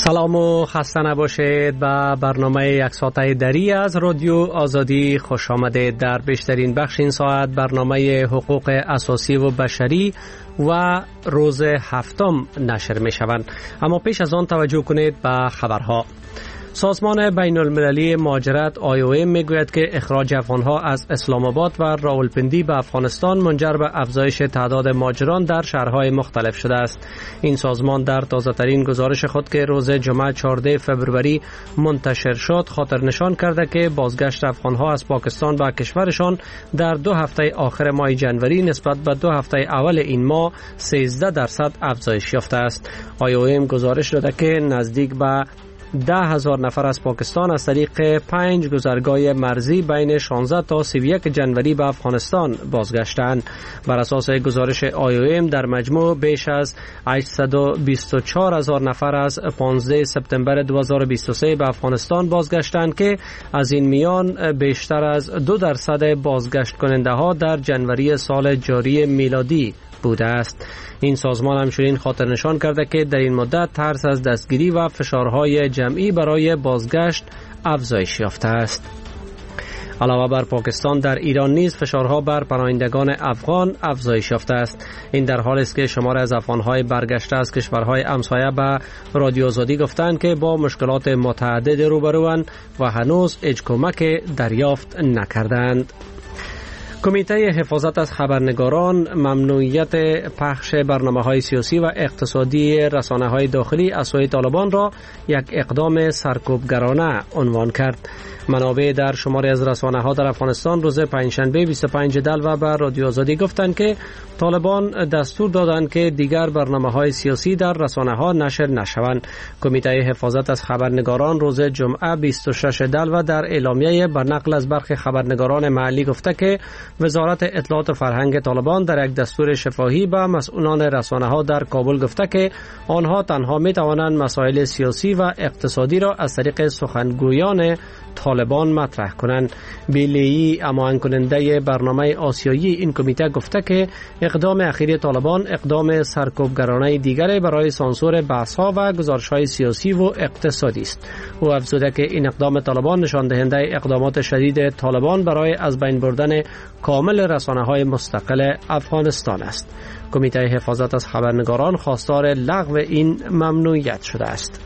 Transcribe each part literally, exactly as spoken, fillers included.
سلام و خسته نباشید به برنامه یک ساعته دری از رادیو آزادی خوش آمدید. در بیشترین بخش این ساعت برنامه حقوق اساسی و بشری و روز هفتم نشر می شوند. اما پیش از آن توجه کنید به خبرها. سازمان بین المللی مهاجرت آی او ام میگوید که اخراج افغانها از اسلام آباد و راولپندی به افغانستان منجر به افزایش تعداد مهاجران در شهرهای مختلف شده است. این سازمان در تازه‌ترین گزارش خود که روز جمعه چهاردهم فوریه منتشر شد خاطر نشان کرده که بازگشت افغانها از پاکستان به کشورشان در دو هفته آخر ماه جنوری نسبت به دو هفته اول این ماه سیزده درصد افزایش یافته است. آی او ام گزارش داده که نزدیک به ده هزار نفر از پاکستان از طریق پنج گذرگاه مرزی بین شانزده تا سی و یک جنوری به افغانستان بازگشتند. بر اساس گزارش آی او ام در مجموع بیش از هشتصد و بیست و چهار هزار نفر از پانزده سپتامبر دو هزار و بیست و سه به افغانستان بازگشتند که از این میان بیشتر از دو درصد بازگشت کننده ها در جنوری سال جاری میلادی بوده است. این سازمان همچنین خاطر نشان کرده که در این مدت ترس از دستگیری و فشارهای جمعی برای بازگشت افزایش یافته است. علاوه بر پاکستان در ایران نیز فشارها بر پناهندگان افغان افزایش یافته است. این در حالی است که شماری از افغانهای برگشته از کشورهای همسایه به رادیو آزادی گفتند که با مشکلات متعدد روبروند و هنوز هیچ کمک دریافت نکردند. کمیته حفاظت از خبرنگاران ممنوعیت پخش برنامه‌های سیاسی و اقتصادی رسانه‌های داخلی از سوی طالبان را یک اقدام سرکوبگرانه عنوان کرد. منابع در شماری از رسانه‌ها در افغانستان روز پنجشنبه بیست و پنجم دلو به رادیو آزادی گفتند که طالبان دستور دادند که دیگر برنامه‌های سیاسی در رسانه‌ها نشر نشوند. کمیته حفاظت از خبرنگاران روز جمعه بیست و ششم دلو در اعلامیه بر نقل از برخی خبرنگاران محلی گفته که وزارت اطلاعات و فرهنگ طالبان در یک دستور شفاهی به مسئولان رسانه‌ها در کابل گفته که آنها تنها می‌توانند مسائل سیاسی و اقتصادی را از طریق سخنگویان طالبان مطرح کنند. بیلی اماهنگ کننده برنامه آسیایی این کمیته گفته که اقدام اخیر طالبان اقدام سرکوبگرانه دیگری برای سانسور بحث‌ها و گزارش‌های سیاسی و اقتصادی است. او افزوده که این اقدام طالبان نشان دهنده اقدامات شدید طالبان برای از بین بردن کامل رسانه‌های مستقل افغانستان است. کمیته حفاظت از خبرنگاران خواستار لغو این ممنوعیت شده است.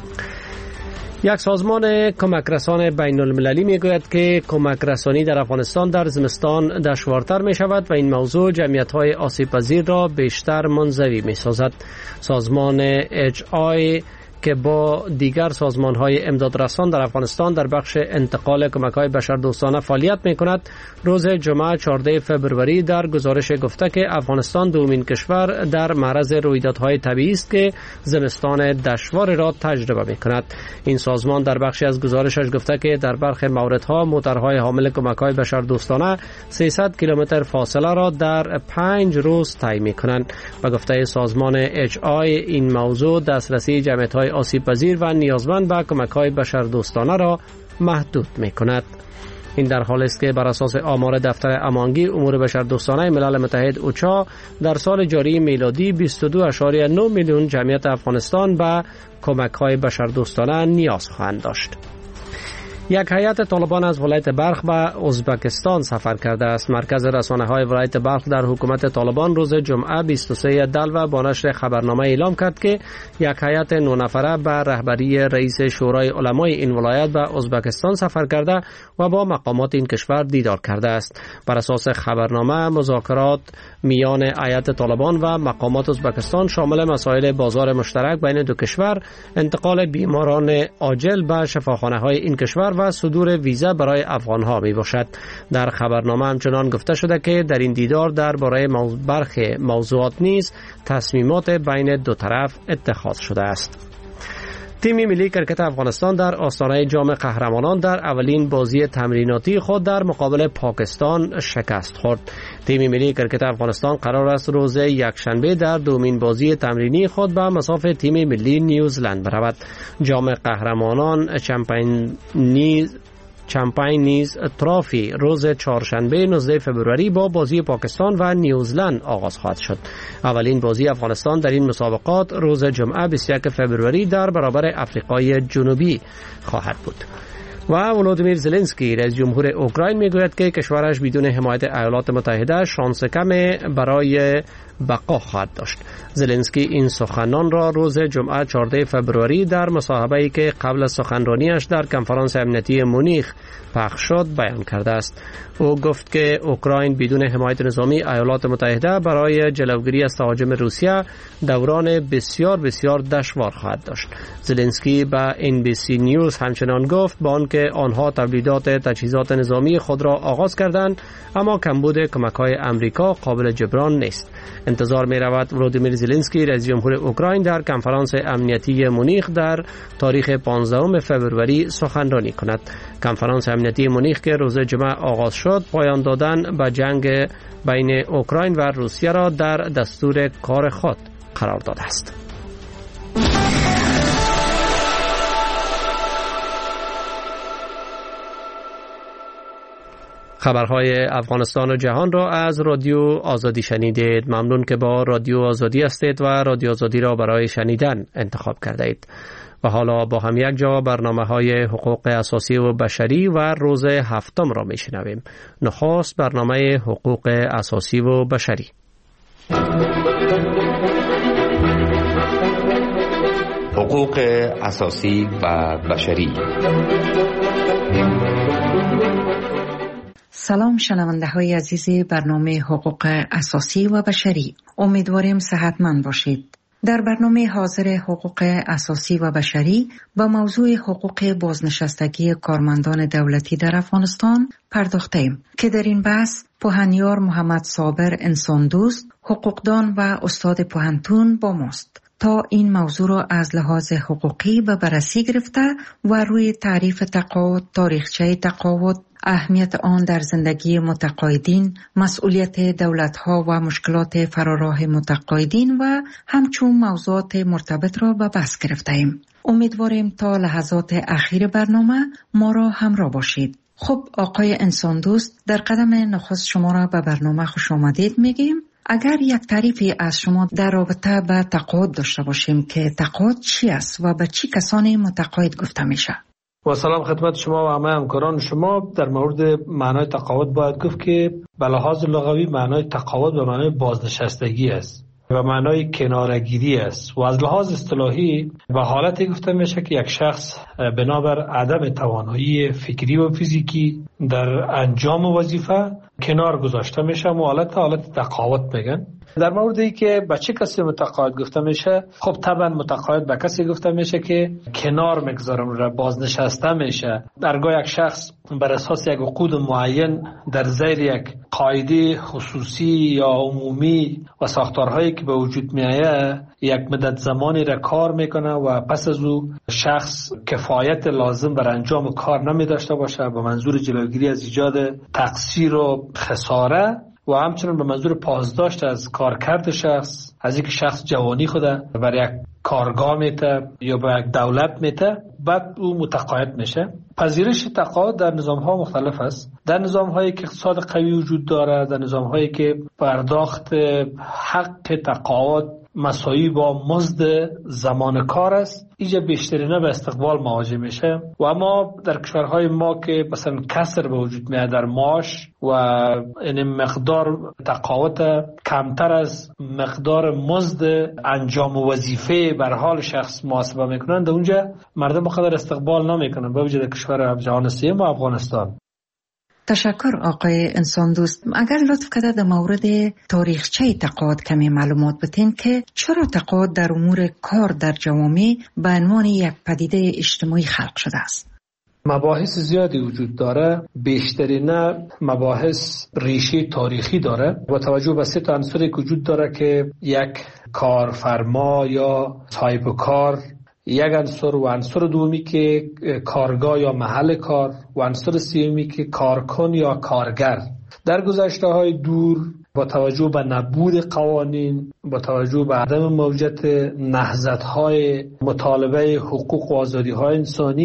یک سازمان کمک رسان بین المللی می گوید که کمک رسانی در افغانستان در زمستان دشوارتر می شود و این موضوع جمعیت های آسیب پذیر را بیشتر منزوی می سازد. سازمان اچ آی که با دیگر سازمان‌های امدادرسان در افغانستان در بخش انتقال کمک‌های بشردوستانه فعالیت می‌کند، روز جمعه چهاردهم فوریه در گزارش گفته که افغانستان دومین کشور در معرض رویدادهای طبیعی است که زمستان دشوار را تجربه می‌کند. این سازمان در بخشی از گزارشش گفته که در برخی موردها موتورهای حامل کمک‌های بشردوستانه سیصد کیلومتر فاصله را در پنج روز طی می‌کنند. و گفته سازمان اچ آی این موضوع دسترسی جمعیت‌های آسیب پذیر و نیازمند به کمک‌های بشردوستانه را محدود می‌کند. این در حالی است که بر اساس آمار دفتر امانگی امور بشردوستانه ملل متحد اوچا در سال جاری میلادی بیست و دو ممیز نه میلیون جمعیت افغانستان به کمک‌های بشردوستانه نیاز خواهند داشت. یک هیئت طالبان از ولایت بلخ به ازبکستان سفر کرده است. مرکز رسانه‌های ولایت بلخ در حکومت طالبان روز جمعه بیست و سوم دلو با نشر خبرنامه اعلام کرد که یک هیئت نه نفره به رهبری رئیس شورای علمای این ولایت به ازبکستان سفر کرده و با مقامات این کشور دیدار کرده است. بر اساس خبرنامه مذاکرات میان هیئت طالبان و مقامات ازبکستان شامل مسائل بازار مشترک بین دو کشور، انتقال بیماران عاجل به شفاخانه‌های این کشور و صدور ویزا برای افغانها می باشد. در خبرنامه همچنان گفته شده که در این دیدار درباره برخی موضوعات نیز تصمیمات بین دو طرف اتخاذ شده است. تیم ملی کرکت افغانستان در آستانه جام قهرمانان در اولین بازی تمریناتی خود در مقابل پاکستان شکست خورد. تیم ملی کرکت افغانستان قرار است روز یکشنبه در دومین بازی تمرینی خود به مصاف تیم ملی نیوزلند برود. جام قهرمانان چمپیونز چمپین نیز ترافی روز چهارشنبه نوزدهم فوریه با بازی پاکستان و نیوزلند آغاز خواهد شد. اولین بازی افغانستان در این مسابقات روز جمعه بیست و یکم فوریه در برابر آفریقای جنوبی خواهد بود. و ولودیمیر زلنسکی رئیس جمهور اوکراین میگوید که کشورش بدون حمایت ایالات متحده شانس کم برای بقا خواهد داشت. زلنسکی این سخنان را روز جمعه چهاردهم فوریه در مصاحبه‌ای که قبل از سخنرانیش در کنفرانس امنیتی مونیخ پخش شد بیان کرده است. او گفت که اوکراین بدون حمایت نظامی ایالات متحده برای جلوگیری از تهاجم روسیه دوران بسیار بسیار دشوار خواهد داشت. زلنسکی به ان بی سی نیوز همچنان گفت با آنکه آنها تولیدات تجهیزات نظامی خود را آغاز کردند، اما کمبود کمک‌های امریکا قابل جبران نیست. انتظار می رود ولودیمیر زلنسکی رئیس جمهور اوکراین در کنفرانس امنیتی مونیخ در تاریخ پانزدهم فوریه سخنرانی کند. کنفرانس امنیتی مونیخ که روز جمعه آغاز شد پایان دادن به جنگ بین اوکراین و روسیه را در دستور کار خود قرار داده است. خبرهای افغانستان و جهان را از رادیو آزادی شنیدید. ممنون که با رادیو آزادی هستید و رادیو آزادی را برای شنیدن انتخاب کرده اید. و حالا با هم یک جا برنامه های حقوق اساسی و بشری و روز هفتم را می شنویم. نخست برنامه حقوق اساسی و بشری. حقوق اساسی و بشری. سلام شنونده های عزیز برنامه حقوق اساسی و بشری. امیدواریم صحتمند باشید. در برنامه حاضر حقوق اساسی و بشری با موضوع حقوق بازنشستگی کارمندان دولتی در افغانستان پرداختیم که در این بحث پوهنیار محمد صابر انسان دوست، حقوقدان و استاد پوهنتون با ماست تا این موضوع را از لحاظ حقوقی به بررسی گرفته و روی تعریف تقاعد، تاریخچه تقاعد، اهمیت آن در زندگی متقاعدین، مسئولیت دولت‌ها و مشکلات فراراه متقاعدین و همچون موضوعات مرتبط را به بحث گرفته‌ایم. امیدواریم تا لحظات اخیر برنامه ما را همراه باشید. خب آقای انسان دوست، در قدم نخست شما را به برنامه خوش آمدید میگیم. اگر یک تعریفی از شما در رابطه به تقاعد داشته باشیم که تقاعد چی است و به چی کسانی متقاعد گفته میشه؟ و سلام خدمت شما و همه همکاران شما. در مورد معنای تقاعد باید گفت که به لحاظ لغوی معنای تقاعد به معنای بازنشستگی است و معنای کنارگیری است و از لحاظ اصطلاحی به حالتی گفته میشه که یک شخص بنابر عدم توانایی فکری و فیزیکی در انجام وظیفه کنار گذاشته میشه و حالت حالت تقاعد میگن. در موردی که به چه کسی متقاعد گفته میشه، خب طبعا متقاعد به کسی گفته میشه که کنار میگذارم را بازنشسته میشه. درگاه یک شخص بر اساس یک عقود معین در زیر یک قاعده خصوصی یا عمومی و ساختارهایی که به وجود میایه یک مدت زمانی را کار میکنه و پس از او شخص کفایت لازم بر انجام کار نمی داشته باشه به منظور جلوگیری از ایجاد تقصیر و خساره و همچنین به منظور پاسداشت از کارکرد شخص، از اینکه شخص جوانی خوده بر یک کارگاه میته یا به یک دولت میته، بعد او متقاعد میشه. پذیرش تقاعد در نظام ها مختلف است. در نظام هایی که اقتصاد قوی وجود داره، در نظام هایی که پرداخت حق تقاعد مساوی با مزد زمان کار است، اینجا بیشترینه به استقبال مواجه میشه. و اما در کشورهای ما که مثلا کسر به وجود میاد در معاش و این مقدار تقاعد کمتر از مقدار مزد انجام وظیفه بر حال شخص محاسبه میکنند، اونجا مردم بخاطر استقبال نمیکنن به وجود کشور جهان سوم و افغانستان. تشکر آقای انسان دوست. اگر لطف کرده در مورد تاریخچه تقاعد کمی معلومات بدین که چرا تقاعد در امور کار در جوامع به عنوان یک پدیده اجتماعی خلق شده است؟ مباحث زیادی وجود داره، بیشترین مباحث ریشه تاریخی داره با توجه به سه تا عنصری که وجود داره که یک کارفرما یا صاحب کار، یک عنصر و عنصر دومی که کارگاه یا محل کار و عنصر سومی که کارکن یا کارگر. در گذشته های دور با توجه به نبود قوانین، با توجه به عدم موجودیت نهضت های مطالبه حقوق و آزادی های انسانی،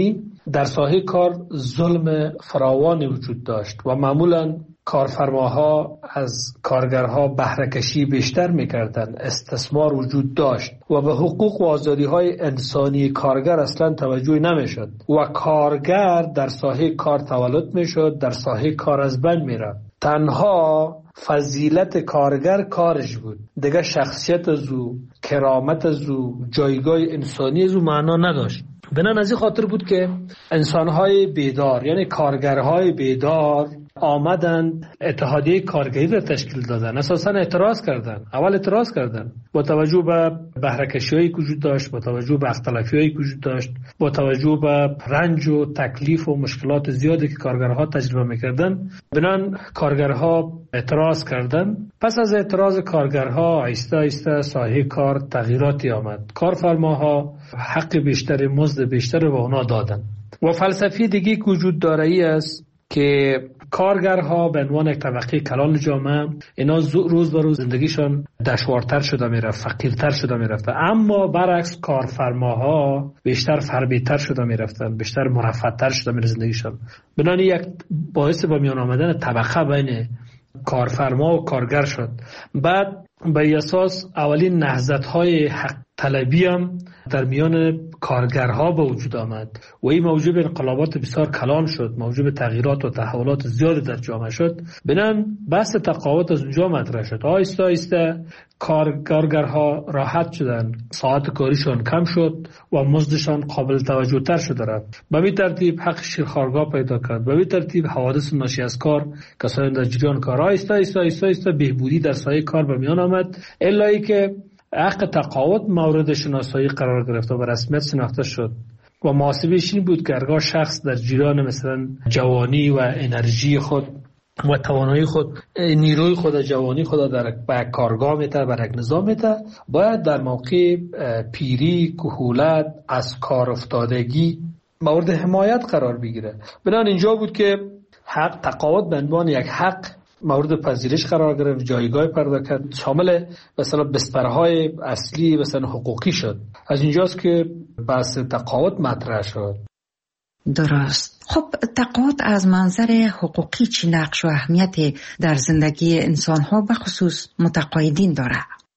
در ساحه کار ظلم فراوانی وجود داشت و معمولاً کارفرماها از کارگرها بهره کشی بیشتر میکردند، استثمار وجود داشت و به حقوق و آزادی‌های انسانی کارگر اصلا توجه نمیشد و کارگر در ساحه کار تولد میشد، در ساحه کار از بین میرفت. تنها فضیلت کارگر کارش بود، دیگه شخصیت از او، کرامت از او، جایگاه انسانی از او معنا نداشت. بنان از این خاطر بود که انسانهای بیدار یعنی کارگرهای بیدار آمدند اتحادیه کارگری را تشکیل دادن. اساسا اعتراض کردن. اول اعتراض کردن با توجه به بهره‌کشی‌هایی که وجود داشت، با توجه به اختلافی‌هایی که وجود داشت، با توجه به رنج و تکلیف و مشکلات زیادی که کارگرها تجربه می‌کردن. بنان کارگرها اعتراض کردن. پس از اعتراض کارگرها آهسته آهسته ساحه کار تغییراتی آمد. کارفرماها حق بیشتر، مزد بیشتر به اونا دادن. و فلسفه دیگه که وجود داره ای است که کارگرها به عنوان یک طبقه کلان جامعه اینا روز به روز زندگیشان دشوارتر شده میرفت، فقیرتر شده میرفت، اما برعکس کارفرماها بیشتر فربیتر شده میرفتن، بیشتر مرفه‌تر شده میرفت زندگیشان. بنابراین یک باعث به میان آمدن طبقه بین کارفرما و کارگر شد. بعد به اساس اولین نهضت‌های حق طلبی هم در میان کارگرها به وجود آمد و این موجب انقلابات بسیار کلان شد، موجب تغییرات و تحولات زیادی در جامعه شد. بنان بحث تقاعد از اونجا مطرح شد. آهسته آهسته کارگرها راحت شدن، ساعت کاریشان کم شد و مزدشان قابل توجه تر شده رفت. به این ترتیب حق شیرخوارگاه پیدا کرد. به این ترتیب حوادث ناشی از کار، کسانی در جریان کار، آهسته آهسته آهسته آهسته بهبودی در سایه کار به میان آمد، الا ای که حق تقاعد مورد شناسایی قرار گرفت و به رسمیت شناخته شد و محاسبه‌اش این بود که هرگاه شخص در جریان مثلا جوانی و انرژی خود و توانایی خود، نیروی خود، جوانی خود در یک کارگاه میته، بر یک نظام میته، باید در موقع پیری، کهولت، از کار افتادگی مورد حمایت قرار بگیره. بنابراین اینجا بود که حق تقاعد به عنوان یک حق مورد پذیرش قرار گرفت، جایگاه پیدا کرد، شامل مثلا بسترهای اصلی مثلا حقوقی شد. از اینجاست که بحث تقاعد مطرح شد. درست. خب تقاعد از منظر حقوقی چی نقش و اهمیت در زندگی انسان‌ها به خصوص متقاعدین داره؟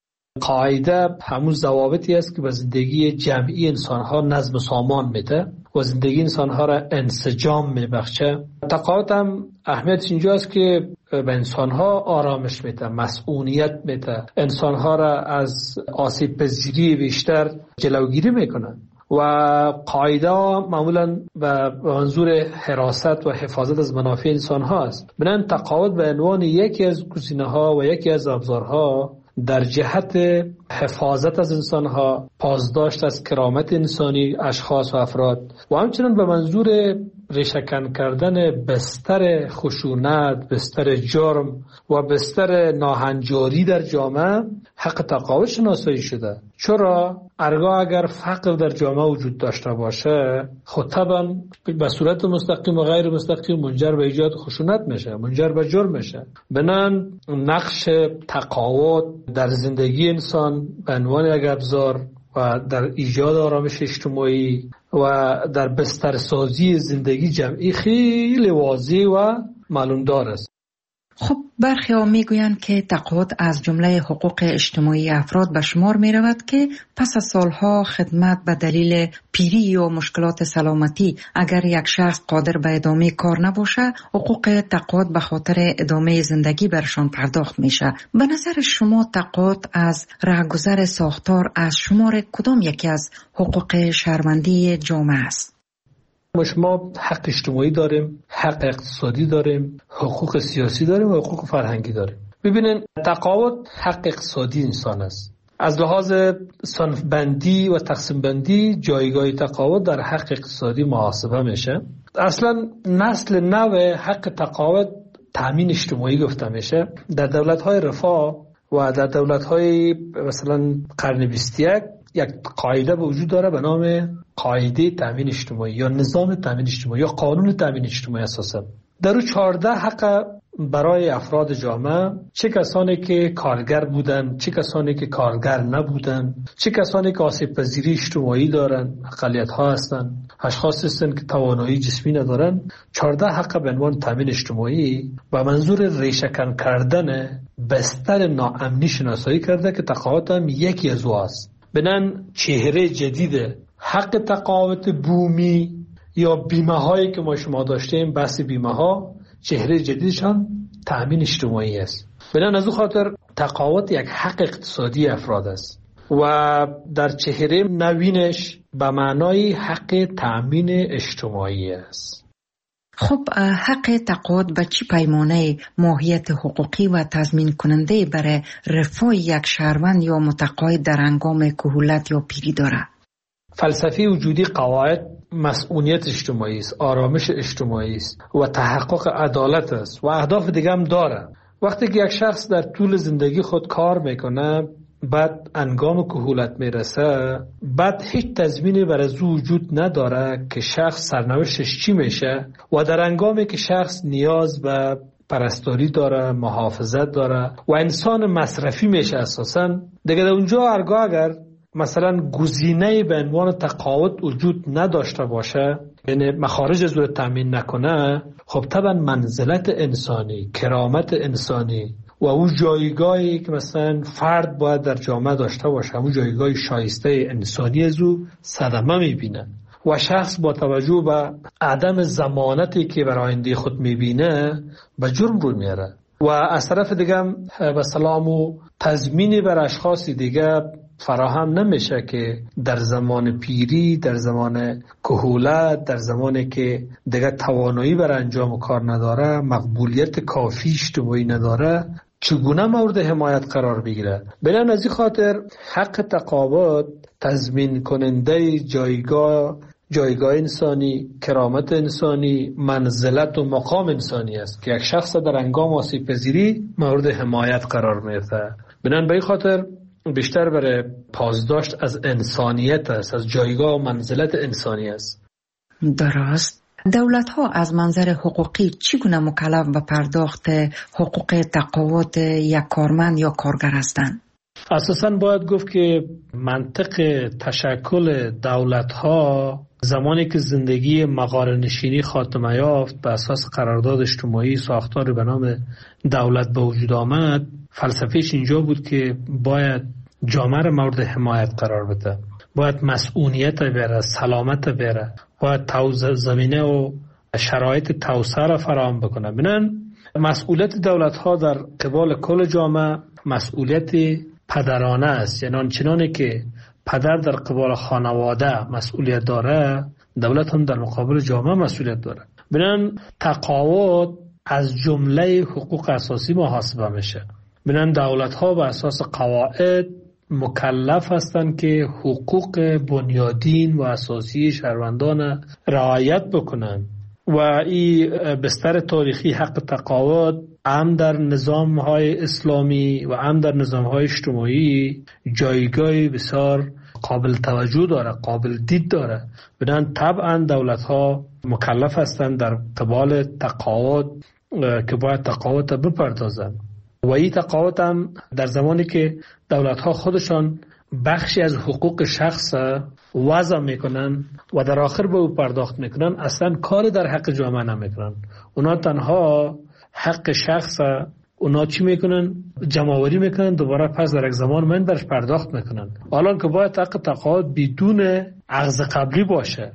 قاعده همون ضوابطی است که به زندگی جمعی انسان‌ها نظم و سامان میده و زندگی انسان‌ها را انسجام میبخشه. تقاعد هم اهمیتش اینجاست که به انسان‌ها آرامش میده، مسئولیت میده، انسان‌ها را از آسیب پذیری بیشتر جلوگیری میکنه و قاعده معمولا به منظور حراست و حفاظت از منافع انسان‌ها است. بنابراین تقاعد به عنوان یکی از گزینه‌ها و یکی از ابزارها در جهت حفاظت از انسان‌ها، پاسداشت از کرامت انسانی اشخاص و افراد و همچنین به منظور ریشه‌کن کردن بستر خشونت، بستر جرم و بستر ناهنجاری در جامعه حق تقاعد شناسایی شده. چرا؟ هرگاه اگر فقر در جامعه وجود داشته باشه، خود طبعا به صورت مستقیم و غیر مستقیم منجر به ایجاد خشونت میشه، منجر به جرم میشه. بنان نقش تقاعد در زندگی انسان به عنوان یک ابزار و در ایجاد آرامش اجتماعی و در بسترسازی زندگی جمعی خیلی واضح و معلومدار است. خب برخی ها می گویند که تقاعد از جمله حقوق اجتماعی افراد به شمار می رود که پس از سالها خدمت به دلیل پیری و مشکلات سلامتی اگر یک شخص قادر به ادامه کار نباشه، حقوق تقاعد به خاطر ادامه زندگی برشان پرداخت میشه. به نظر شما تقاعد از رهگذر ساختار از شمار کدام یکی از حقوق شهروندی جامعه است؟ ما حق اجتماعی داریم، حق اقتصادی داریم، حقوق سیاسی داریم و حقوق فرهنگی داریم. ببینین تقاعد حق اقتصادی انسان است. از لحاظ صنف بندی و تقسیم بندی جایگاه تقاعد در حق اقتصادی محاسبه میشه. اصلا نسل نو حق تقاعد تامین اجتماعی گفته میشه. در دولت‌های رفاه و در دولت‌های مثلا قرن بیست و یک یک قاعده به وجود داره به نام قاعده تامین اجتماعی یا نظام تامین اجتماعی یا قانون تامین اجتماعی. اساسا در او چهارده حق برای افراد جامعه، چه کسانی که کارگر بودن، چه کسانی که کارگر نبودن، چه کسانی که آسیب پذیری اجتماعی دارن، اقلیت ها هستن، اشخاص هستن که توانایی جسمی ندارن، چهارده حق به عنوان تامین اجتماعی و منظور ریشه‌کن کردن بستر ناامنی شناسایی کرده که تقاعد هم یکی از او است. بنان چهره جدید حق تقاعد بومی یا بیمه هایی که ما شما داشتیم، بحث بیمه ها، چهره جدیدشان تأمین اجتماعی است. بنابراین از او خاطر تقاعد یک حق اقتصادی افراد است و در چهره نوینش به معنای حق تأمین اجتماعی است. خب حق تقاعد به چی پیمانه ماهیت حقوقی و تضمین کننده برای رفاه یک شهروند یا متقاعد در هنگام کهولت یا پیری دارد؟ فلسفه وجودی قواعد مسئولیت اجتماعی است، آرامش اجتماعی است و تحقق عدالت است و اهداف دیگه هم داره. وقتی که یک شخص در طول زندگی خود کار میکنه، بعد انگام کهولت میرسه، بعد هیچ تضمینی برای او وجود نداره که شخص سرنوشتش چی میشه و در انگامی که شخص نیاز به پرستاری داره، محافظت داره و انسان مصرفی میشه اساساً، دیگه در اونجا هرگاه اگر مثلا گزینه به عنوان تقاعد وجود نداشته باشه، یعنی مخارج از رو تامین نکنه، خب طبعا منزلت انسانی، کرامت انسانی و اون جایگاهی که مثلا فرد باید در جامعه داشته باشه، اون جایگاه شایسته انسانی از او صدمه میبینه و شخص با توجه به عدم ضمانتی که برای آینده خود میبینه به جرم رو میاره و از طرف دیگه به سلام و تضمینی بر اشخاص دیگه فراهم نمیشه که در زمان پیری، در زمان کهولت، در زمانی که دیگه توانایی بر انجام کار نداره، مقبولیت کافی اجتماعی نداره، چگونه مورد حمایت قرار بگیره. بنابراین از این خاطر حق تقاعد تضمین کننده جایگاه جایگاه انسانی، کرامت انسانی، منزلت و مقام انسانی است که یک شخص در هنگام آسیب پذیری مورد حمایت قرار میگیره. بنابراین به این خاطر بیشتر برای پاسداشت از انسانیت است، از جایگاه و منزلت انسانی است. درست. دولت ها از منظر حقوقی چگونه مکلف به پرداخت حقوق تقاعد یک کارمند یا کارگر هستند؟ اساساً باید گفت که منطق تشکل دولت ها زمانی که زندگی مغاره‌نشینی خاتمه یافت، به اساس قرارداد اجتماعی ساختار به نام دولت به وجود آمد، فلسفهش اینجا بود که باید جامعه را مورد حمایت قرار بده، باید مسئولیت بره، سلامت بره، باید توسعه زمینه و شرایط توسعه را فراهم بکنه. بنابراین مسئولیت دولت ها در قبال کل جامعه مسئولیت پدرانه است، یعنی آنچنانی که پدر در قبال خانواده مسئولیت داره، دولت هم در مقابل جامعه مسئولیت داره. بنابراین تقاعد از جمله حقوق اساسی محاسبه میشه. بنابراین دولت ها به اساس قواعد مکلف هستند که حقوق بنیادین و اساسی شهروندان رعایت بکنند و این بستر تاریخی حق تقاعد هم در نظام های اسلامی و هم در نظام های اجتماعی جایگاه بسیار قابل توجه داره، قابل دید داره. بنابراین طبعا دولت ها مکلف هستند در قبال تقاعد که باید تقاعد بپردازند و این تقاعد هم در زمانی که دولت ها خودشان بخشی از حقوق شخص وضع میکنن و در آخر به او پرداخت میکنن، اصلا کاری در حق جامعه نمیکنن. اونا تنها حق شخص اونا چی میکنن؟ جمع‌آوری میکنن، دوباره پس در یک زمان من برش پرداخت میکنن، حالا که باید حق تقاعد بدون عقد قبلی باشه.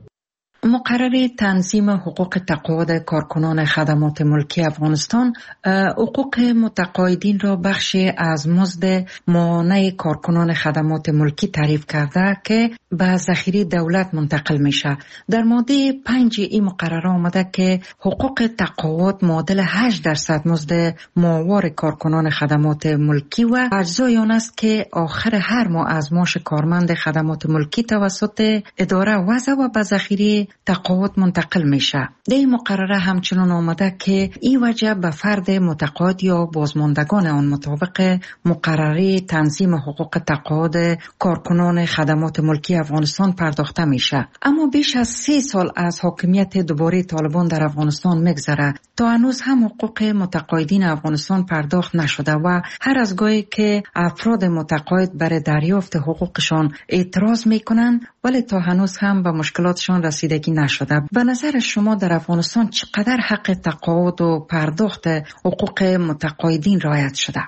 مقرر تنظیم حقوق تقاعد کارکنان خدمات ملکی افغانستان حقوق متقاعدین را بخشی از مزد ماهانه کارکنان خدمات ملکی تعریف کرده که به ذخیره دولت منتقل میشه. در ماده پنج این مقرره آمده که حقوق تقاعد معادل هشت درصد مزد ماهوار کارکنان خدمات ملکی و اجزای آن است که آخر هر ماه از معاش کارمند خدمات ملکی توسط اداره وضع و به ذخیره تقاعد منتقل میشه. در این مقرره همچنان آمده که این وجه به فرد متقاعد یا بازماندگان آن مطابق مقرره تنظیم حقوق تقاعد کارکنان خدمات ملکی افغانستان پرداخته میشه. اما بیش از سه سال از حاکمیت دوباره طالبان در افغانستان میگذره تا هنوز هم حقوق متقاعدین افغانستان پرداخت نشده و هر از گاهی که افراد متقاعد برای دریافت حقوقشان اعتراض میکنن ولی تا هنوز هم به مشکلاتشان رسیدگی نشده. به نظر شما در افغانستان چقدر حق تقاعد و پرداخت حقوق متقاعدین رعایت شده؟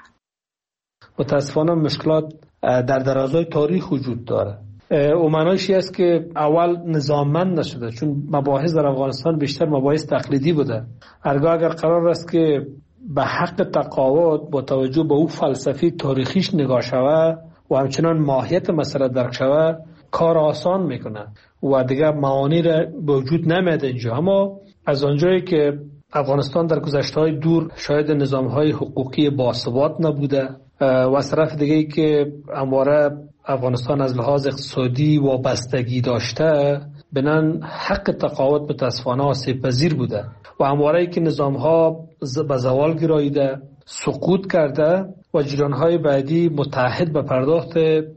متاسفانه مشکلات در درازای تاریخ وجود داره. او معنیش است که اول نظاممند نشده، چون مباحث در افغانستان بیشتر مباحث تقلیدی بوده. هرگاه اگر قرار است که به حق تقاعد با توجه به او فلسفی تاریخیش نگاه شود و همچنان ماهیت مسئله درک شود کار آسان میکنه و دیگه معانی را به وجود نمیاد اینجا. اما از آنجایی که افغانستان در گذشته‌های دور شاید نظام‌های حقوقی باثبات نبوده و از طرف دیگه ای که همواره افغانستان از لحاظ اقتصادی وابستگی داشته، بنان حق تقاعد متاسفانه آسیب پذیر بوده و همواره ای که نظام‌ها به زوال گراییده، سقوط کرده و جریان‌های بعدی متحد به پرداخت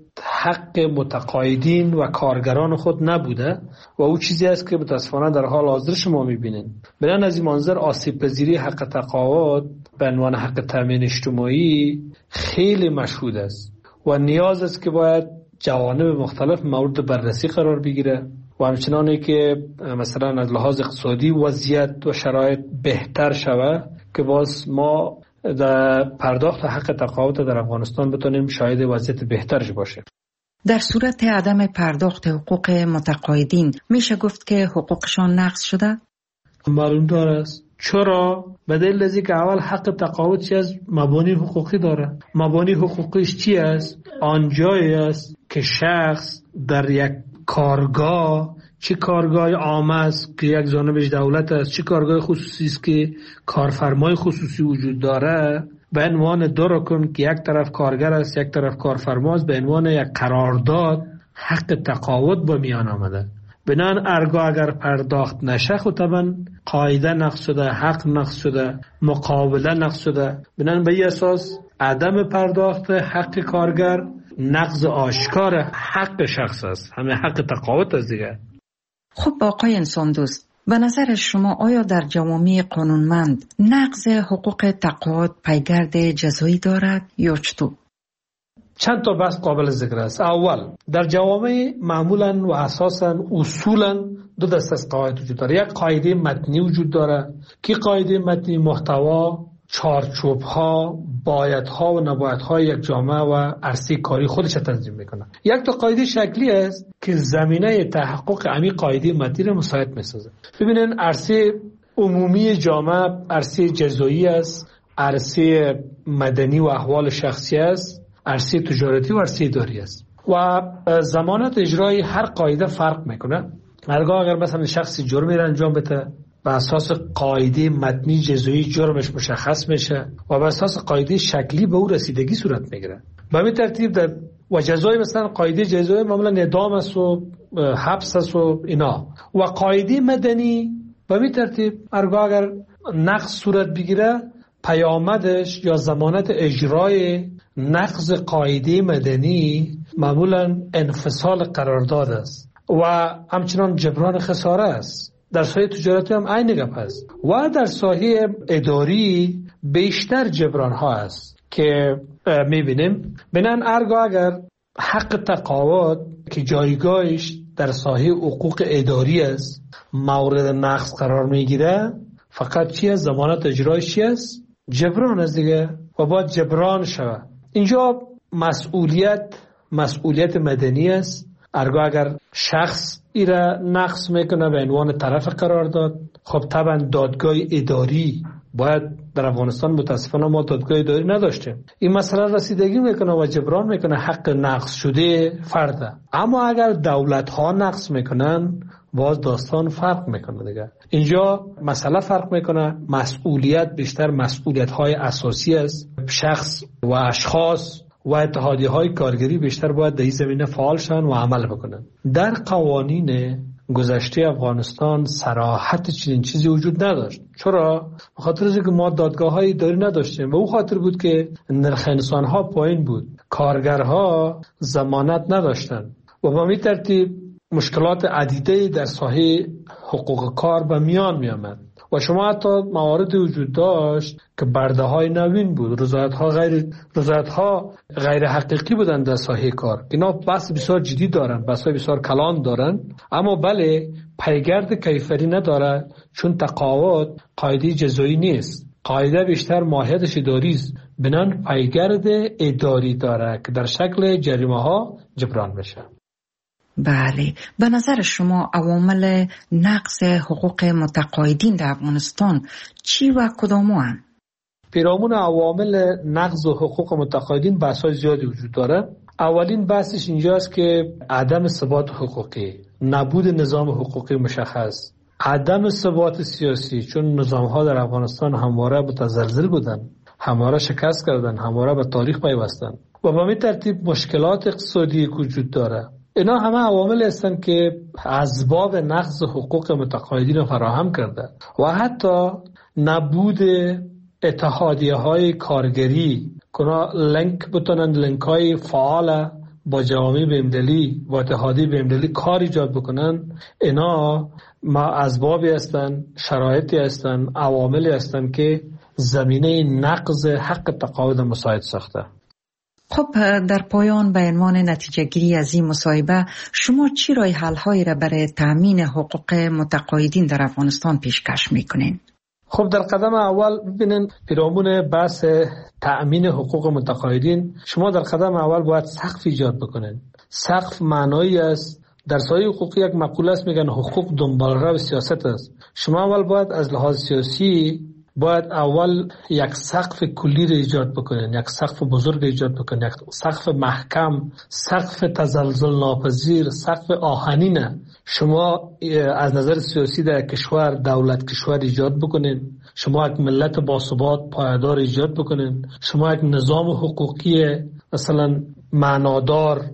حق متقاعدین و کارگران خود نبوده و او چیزی است که متاسفانه در حال حاضر شما می‌بینید. بنابراین از این منظر آسیب پذیری حق تقاعد به عنوان حق تامین اجتماعی خیلی مشهود است و نیاز است که باید جوانب مختلف مورد بررسی قرار بگیره و همچنانه که مثلا از لحاظ اقتصادی وضعیت و شرایط بهتر شود که باز ما در پرداخت حق تقاعد در افغانستان بتونیم شاهد وضعیت بهترش باشه. در صورت عدم پرداخت حقوق متقاعدین میشه گفت که حقوقشان نقض شده؟ معلوم داره است. چرا؟ به دلیل از اینکه اول حق تقاعد چی از مبانی حقوقی داره. مبانی حقوقیش چی است؟ آنجایی است که شخص در یک کارگاه، چه کارگاه عام است که یک جانبش دولت است، چه کارگاه خصوصی است که کارفرمای خصوصی وجود داره، به عنوان دو رکن که یک طرف کارگر است یک طرف کارفرما است، به عنوان یک قرارداد حق تقاعد با میان آمده. بنان ارگاه اگر پرداخت نشه خود طبعا قاعده نقض شده، حق نقض شده، مقابله نقض شده. بنان به این اساس عدم پرداخت حق کارگر نقض آشکار حق شخص است، همه حق تقاعد است دیگه. خب آقای انسان دوست، به نظر شما آیا در جوامع قانونمند نقض حقوق تقاعد پیگرد جزایی دارد یا چطور؟ چند تا بحث قابل ذکر است. اول، در جوامع معمولا و اساسا اصولا دو دسته از قواعد وجود داره. یک قاعده متنی وجود داره که قاعده متنی محتوا، چارچوب‌ها، بایدها و نبایدهای یک جامعه و عرصه کاری خودش تنظیم میکنه. یک تا قاعده شکلی است که زمینه تحقق همین قاعده متنی را مساعد میسازه. ببینن عرصه عمومی جامعه عرصه جزایی است، عرصه مدنی و احوال شخصی است، عرصه تجارتی و عرصه اداری است و ضمانت اجرای هر قاعده فرق میکنه. هرگاه اگر مثلا شخصی جرمی را انجام بده، به اساس قاعده متنی جزایی جرمش مشخص میشه و به اساس قاعده شکلی به او رسیدگی صورت میگیره. به همین ترتیب در و جزای مثلا قاعده جزایی معمولا اعدام است و حبس است و اینا، و قاعده مدنی به همین ترتیب هرگاه اگر نقض صورت بگیره پیامدش یا ضمانت اجرای نقض قاعده مدنی معمولا انفصال قرارداد است و همچنان جبران خساره است. در ساحه تجارتی هم عین گپ است و در ساحه اداری بیشتر جبران ها است که میبینیم. بنان هرگاه اگر حق تقاعد که جایگاهش در ساحه حقوق اداری است مورد نقض قرار میگیره، فقط چی است؟ ضمانت اجرایش چی است؟ جبران است دیگه و باید جبران شود. اینجا مسئولیت مسئولیت مدنی است. هرگاه اگر شخص ای را نقض میکنه به عنوان طرف قرار داد، خب طبعا دادگاه اداری باید در افغانستان متاسفانه ما دادگاه اداری نداشتیم. این مسئله رسیدگی میکنه و جبران میکنه حق نقض شده فرده. اما اگر دولت ها نقض میکنن باز داستان فرق میکنه دیگه. اینجا مسئله فرق میکنه. مسئولیت بیشتر مسئولیت های اساسی است. شخص و اشخاص و اتحادیه های کارگری بیشتر باید در این زمینه فعال شن و عمل بکنن. در قوانین گذشته افغانستان صراحت چنین چیزی وجود نداشت. چرا؟ به خاطر اینکه ما دادگاه‌های اداری نداشتیم و او خاطر بود که نرخ انسان‌ها پایین بود، کارگرها ضمانت نداشتند و به این ترتیب مشکلات عدیده در ساحه حقوق کار به میان می آمد و شما حتی موارد وجود داشت که برده های نوین بود، رضایت ها غیر رضایت ها غیر حقیقی بودند در ساحه کار. اینا بحث بسیار جدی دارن، بحث بسیار کلان دارن، اما بله پیگرد کیفری نداره، چون تقاعد قاعده جزایی نیست، قاعده بیشتر ماهیتش اداری است، بنان پیگرد اداری داره که در شکل جریمه ها جبران بشه. بله، به نظر شما عوامل نقض حقوق متقاعدین در افغانستان چی و کدامو هستند؟ پیرامون عوامل نقض حقوق متقاعدین بحث‌های زیادی وجود داره. اولین بحثش اینجاست که عدم ثبات حقوقی، نبود نظام حقوقی مشخص، عدم ثبات سیاسی، چون نظام‌ها در افغانستان همواره متزلزل بودن، همواره شکست کردن، همواره به تاریخ پیوستن و به این ترتیب مشکلات اقتصادی وجود داره. اینا همه عوامل هستند که اسباب نقض حقوق متقاعدین فراهم کرده و حتی نبود اتحادیه های کارگری که لینک بتونن لینک های فعال با جوامع بین‌المللی و اتحادیه بین‌المللی کار ایجاد بکنن. اینا ما اسبابی هستند، شرایطی هستند، عواملی هستند که زمینه نقض حق تقاعد مساعد ساخته. خب در پایان به عنوان نتیجه گیری از این مصاحبه شما چی راه حل هایی را برای تامین حقوق متقاعدین در افغانستان پیشکش میکنین؟ خب در قدم اول ببینین پیرامون بحث تأمین حقوق متقاعدین شما در قدم اول باید سقف ایجاد بکنین. سقف معنایی است، در سایه حقوقی یک مقوله است میگن حقوق دنبالرو سیاست است. شما اول باید از لحاظ سیاسی باید اول یک سقف کلی رو ایجاد بکنین، یک سقف بزرگ ایجاد بکنین، یک سقف محکم، سقف تزلزل ناپذیر، سقف آهنینه. شما از نظر سیاسی در کشور دولت کشور ایجاد بکنین، شما یک ملت باثبات پایدار ایجاد بکنین، شما یک نظام حقوقی مثلا معنادار،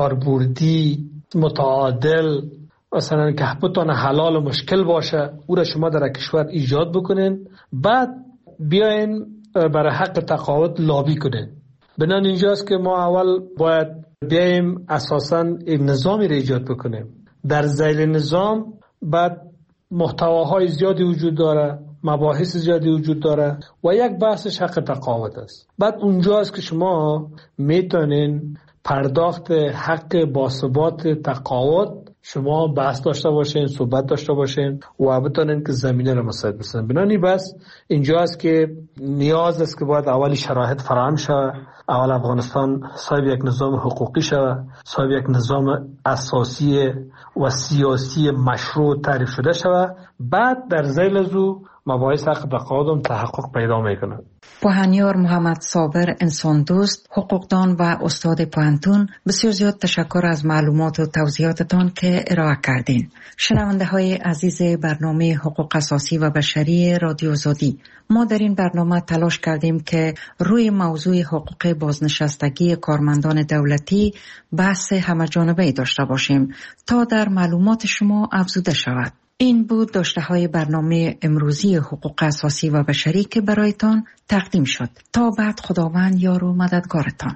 کاربردی، متعادل، مثلا که بتونه حلال و مشکل باشه، او را شما در کشور ایجاد بکنین، بعد بیاین برای حق تقاعد لابی کنین. بنان اینجاست که ما اول باید بیایم اساساً یک نظامی را ایجاد بکنیم. در ذیل نظام بعد محتواهای زیادی وجود داره، مباحث زیادی وجود داره و یک بحثش حق تقاعد است. بعد اونجاست که شما میتونین پرداخت حق باثبات تقاعد شما بحث داشته باشین، صحبت داشته باشین و بتونین که زمینه رو مساعد بسازن. بنانی بس اینجاست که نیاز است که باید اولی شرایط فراهم شود، اول افغانستان صاحب یک نظام حقوقی شود، صاحب یک نظام اساسی و سیاسی مشروع تعریف شده شود، بعد در ذیل از او مباحث حق تقاعد تحقق پیدا میکنه. پوهنیار محمد صابر انسان دوست، حقوقدان و استاد پوهنتون، بسیار زیاد تشکر از معلومات و توضیحاتتان که ارائه کردین. شنونده های عزیز برنامه حقوق اساسی و بشری رادیو آزادی، ما در این برنامه تلاش کردیم که روی موضوع حقوق بازنشستگی کارمندان دولتی بحث همه‌جانبه‌ای داشته باشیم تا در معلومات شما افزوده شود. این بود داشته های برنامه امروزی حقوق اساسی و بشری که برایتان تقدیم شد. تا بعد خداوند یار و مددگارتان.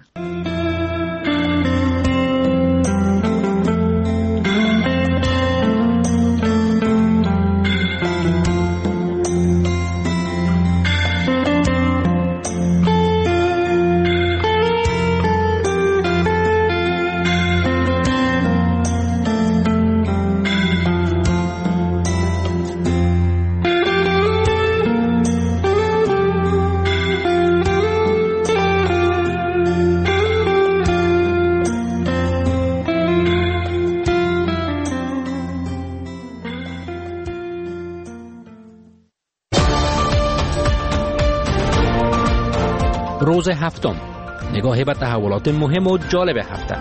روز هفتم، نگاهی به تحولات مهم و جالب هفته.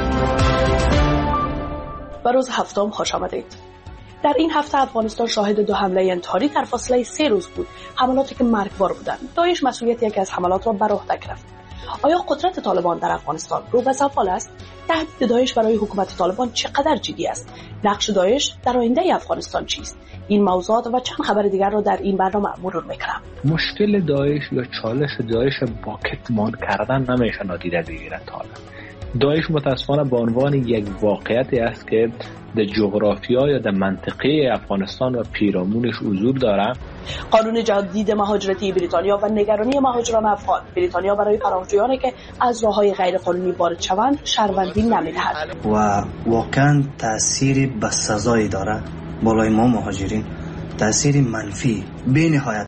به روز هفتم خوش آمدید. در این هفته افغانستان شاهد دو حمله انتحاری در فاصله سه روز بود، حملاتی که مرگبار بودند. داعش مسئولیت یکی از حملات را بر عهده گرفت. آیا قدرت طالبان در افغانستان رو به زوال است؟ تهدید داعش برای حکومت طالبان چقدر جدی است؟ نقش داعش در آینده افغانستان چیست؟ این موضوعات و چند خبر دیگر را در این برنامه مرور میکنم. مشکل داعش یا چالش داعش با کتمان کردن نمیشه نادیده بگیرد. طالب داعش متاسفانه به عنوان یک واقعیتی است که در جغرافیا یا در منطقه افغانستان و پیرامونش حضور داره. قانون جدید مهاجرتی بریتانیا و نگرانی مهاجران افغان. بریتانیا برای پناهجویانی که از راههای غیرقانونی وارد شوند شهروندی نمیدهد و واقعا تأثیر بسزایی داره بالای ما مهاجرین، تأثیر منفی بی نهایت.